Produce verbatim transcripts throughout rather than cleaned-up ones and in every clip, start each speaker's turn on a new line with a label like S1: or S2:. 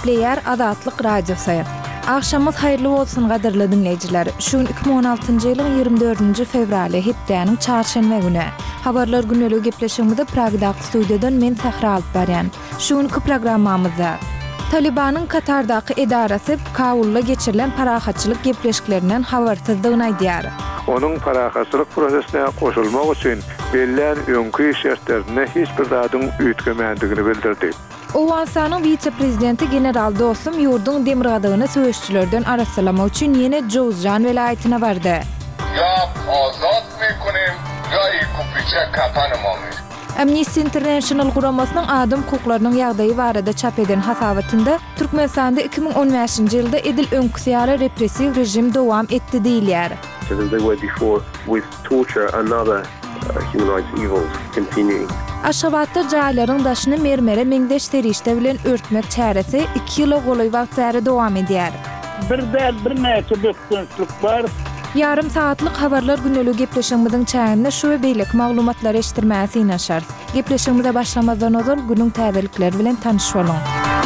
S1: Gepleyer Azatlyk Radiosu. Akşamyz hayrly bolsun gaderli dinleyijiler. Şuň iki bin on altyncy ýylyň ýygrimi dördünji fevraly hepdeniň çarşamba güni. Habarlar günlegi gepleşigimizde Pragda studiodan men Sahra alyp berýän. Şuňky programmamyzda Talibanyň Katardaky edarasy Kabulla geçirilen parahatçylyk gepleşiklerinden habarsyzdygyny aýdýar.
S2: Onun parahatçylyk prosesine goşulmak üçin belli öňkü şertlerine hiç bir zadyň üýtgemendigini bildirdi.
S1: Owansanyň vice-prezidenti general Dostum ýurdun demirgadygyny söýüşçilerden arasalamak üçin ýene Jowzjan welaýatyna bardy.
S3: Ya azat mekunim, ya ikupiçe kapanamamy.
S1: Amnesty International guramasynyň adam hukuklarynyň ýagdaýy barada çap eden hasabatynda Türkmenistanda iki bin on beşinji ýylda edil öňküsýary repressiw rejim dowam etdi diýilýär.
S4: So as they were before, with torture and other uh, human rights evils continuing.
S1: Aşgabatda jaýlaryň daşyny mermere meňdeş terişde bilen örtmek çäresi iki ýyla goly wagtlara dowam edýär.
S5: Birden bir näçe bökdünçlük bar.
S1: Yarım saatlyk habarlar günlegi gepleşigimiziň çäginde şu we beýlek maglumatlar eşitdirmäsi ýnaşar. Gepleşigimize başlamazdan öňe günüň täzelikleri bilen tanyşyp bolun.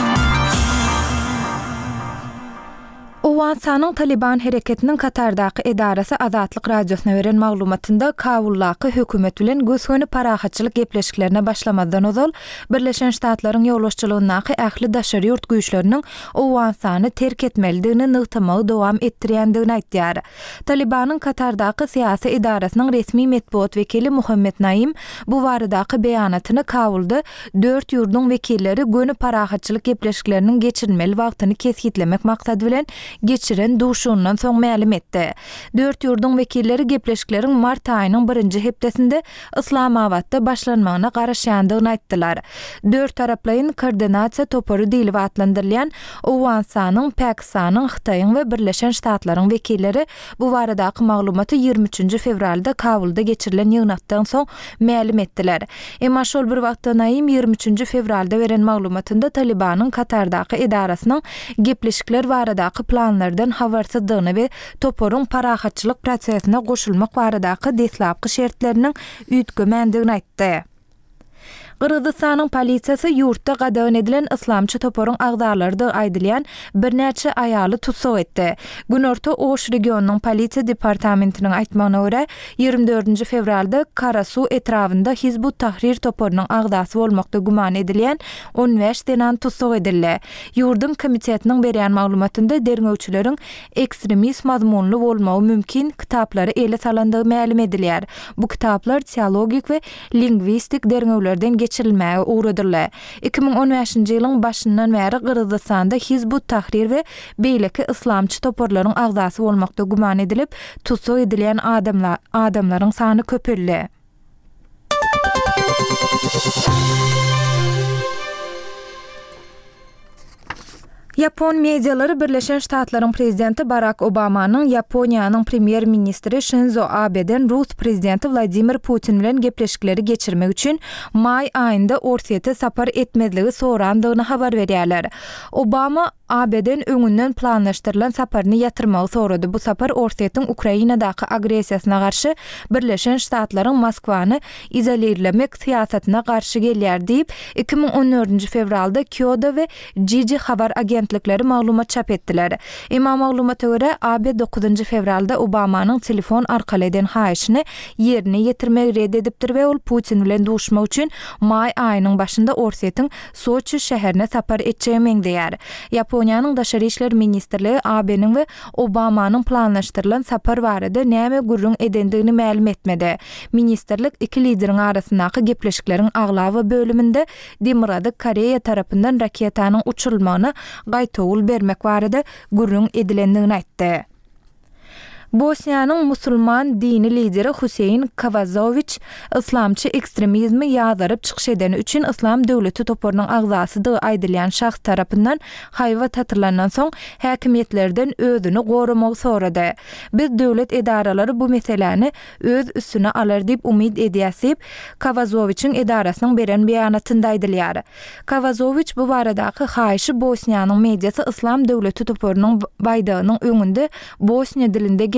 S1: Owansanyň Taliban hereketiniň Katardaky edarasy Azatlyk Radiosyna beren maglumatynda Kabullaky hökümet bilen gösgöni parahatçylyk gepleşiklerine başlamazdan öňe Birleşen Ştatlaryň ýoluşçylygynaky ähli daşary ýurt güýçleriniň Owansany terk etmelidigini nygtamagy dowam etdirýändigini aýtdyar. Talibanyň Katardaky syýasy edarasynyň resmi medpuat wekili Muhammed Naim bu baradaky beýanatyny Kabulda dört ýurdun wekilleri göni parahatçylyk gepleşikleriniň geçirilmeli wagtyny kesgitlemek maksady bilen geçiren duşundan soň ma'lum etdi. Dört ýurdun wekilleri gepleşikleriň mart aýynyň birinji hepdesinde Islamabadda başlanmagyna garaşýandygyny aýtdylar. Dört taraplaryň koordinasiýa topory diýilip atlandyrylýan Owansanyň, Pakistanyň, Hytaýyň we Birleşen Ştatlaryň wekilleri bu baradaky maglumaty ýygrimi üçinji fevralda Kabulda geçirilen ýygnakdan soň ma'lum etdiler. Emma şol bir wagtdan aýym ýygrimi üçinji fevralda beren maglumatynda Talibanyň Katardaky edarasynyň gepleşikler baradaky planlardan habarsyzdygyny we toporun parahatçylyk prosesine goşulmak baradaky deslapky şertlerining üýtgemendigini aýtdy. Kırgızstanyň polisiýasy ýurtda gadagan edilen islamçy toporyň agdarlardy aýdylýan bir näçe aýaly tutsak etdi. Günorta Oş regionunyň polisiýa departamentiniň aýtmagyna görä, ýygrimi dördünji fevralda Karasuw etrafynda Hizbut Tahrir toporynyň agdasy bolmakda guman edilýän on beş denan tutsak edildi. Ýurdun komitetiniň berýän maglumatynda derňewçileriň ekstremist mazmunly bolmagy mümkin kitaplary ele salandygy ma'lum edilýär. Bu kitaplar teologik we lingwistik derňewlerden geçirilmäge uğradyrlar. iki bin on beşinji ýylyň başyndan bäri Kırgızstanda Hizbut Tahrir we beýleki islamçy toporlaryň agdasy bolmakda guman edilip tutsak edilýän adamlar adamlaryň sany köpeldi. Yapon medialary Birleşen Ştatlaryň prezidenti Barack Obamanyň Yaponiýanyň premier ministri Shinzo Abe'den Rus prezidenti Vladimir Putin bilen gepleşikleri geçirmek üçin may aýynda Orsiýete sapar etmezligi sorandygyny habar berýärler. Obama A B D'den öňünden planlaşdyrylan saparyny ýatyrmagy sorady. Bu sapar Orsiýetiň Ukrainadaky agresiýasyna garşy Birleşen Ştatlaryň Moskwany izolerlemek siýasatyna garşy gelýär diýip iki bin on dördünji fevralda Kyoto we Gigi habar agentlikleri maglumat çap etdiler. Emma maglumata görä A B dokuzunji fevralda Obamanyň telefon arkaly eden haýyşyny ýerine ýetirmek red edipdir we ol Putin bilen duşmak üçin may aýynyň başynda Orsiýetiň Soçi şäherine sapar etjegi meňdeýär. Yaponiýanyň daşary işler ministrligi A B'niň we Obamanyň planlaşdyrylan sapar barada näme gurrun edendigini ma'lum etmedi. Ministrlik iki lideriň arasyndaky gepleşikleriň aglawy bölüminde Demirady Koreýa tarapyndan raketanyň uçurulmagyna gaýtowul bermek barada gurrun edilendigini aýtdy. Bosniýanyň musulman dini lideri Huseyin Kavazoviç islamçy ekstremizmi ýazyryp çykyş edeni üçin Islam döwleti toporynyň agzasydy aýdylýan şahs tarapyndan haýwa tatyrlanan soň häkimetlerden özüni goramagy sorady. Biz döwlet edaralary bu meseleni öz üstüne alar diýip umyd edýäsip, Kavazoviçiň edarasynyň beren beýanatynda aýdylýar. Kavazoviç bu baradaky haýyşy Bosniýanyň mediasy Islam döwleti toporynyň baýdagynyň öňünde Bosniýa dilinde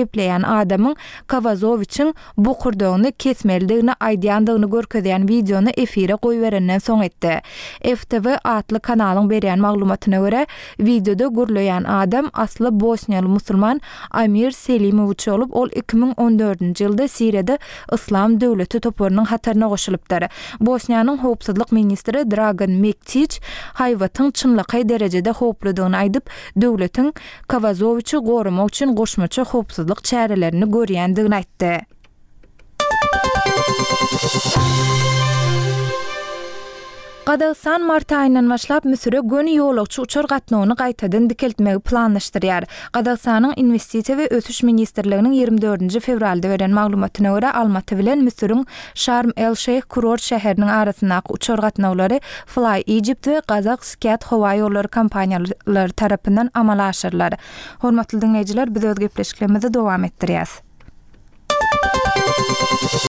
S1: gepleýän adamyň Kavazoviçiň bu kurduğunu kesmelidigini aýdýandygyny görkezýän videonu efire goýberenden soň etdi. F T V atly kanalyň berýän maglumatyna görä, videoda gürleýän adam asly Bosniýaly musulman Amir Selimoviç olup, ol iki ming on dördünji ýylda Siriýada Islam döwleti toparynyň hatyryna goşulypdyr. Bosniýanyň howpsuzlyk ministri Dragan Mektić haýwatyň çynlyky derejede howpludygyny aýdyp, döwletiň Kavazoviçy gorumak üçin goşmaça howpsuzlyk çärelerini görýändigini aýtdy. Gazaqstan mart aýyndan başlap Misire göni ýolagçy uçar gatnawyny gaýtadan dikeltmegi planlaşdyrýar. Gazaqstanyň Investisiýa we Ötüş ministrliginiň ýygrimi dördünji fevralda beren maglumatyna görä, Almaty bilen Misiriň Sharm el-Sheikh kurort şäheriniň arasyndaky uçar gatnawlary Fly Egypt we Gazaq Skyat howa ýollary kompaniýalary tarapyndan amala aşyrylar. Hormatly dinleýijiler, biz öz gepleşiklerimizi dowam etdirýäs.